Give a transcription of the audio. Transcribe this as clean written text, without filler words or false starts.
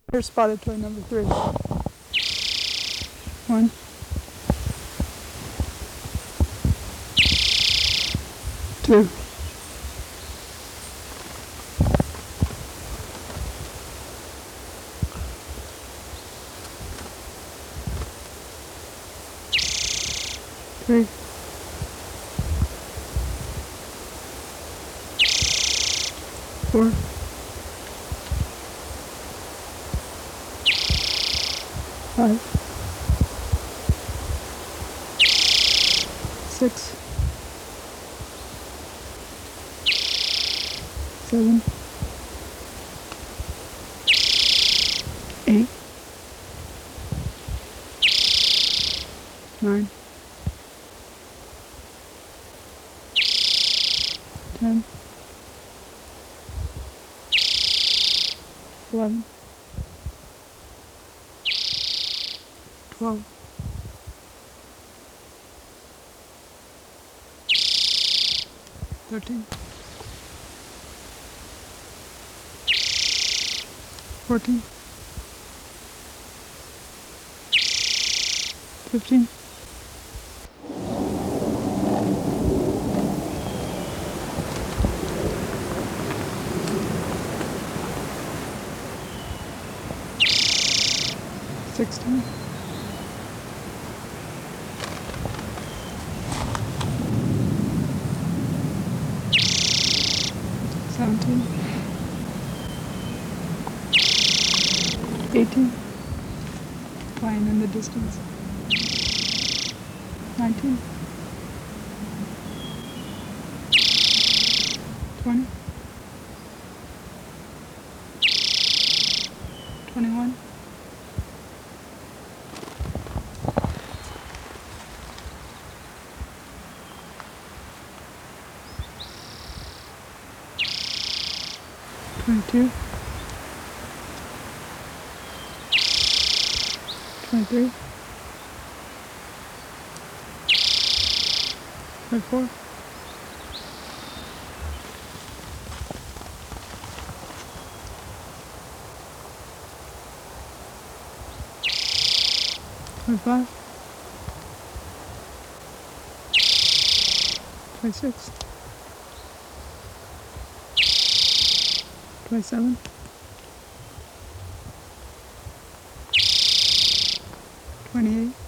Here's spotted toy number 3. 1, 2, 3, 4, 5, 6, 7, 8, 9, 10, 11, 12, 13, 14, 15, 16, 17, 18, flying in the distance, 19, 20, 21, 22, 23, 24, 25, 26, 27, 28,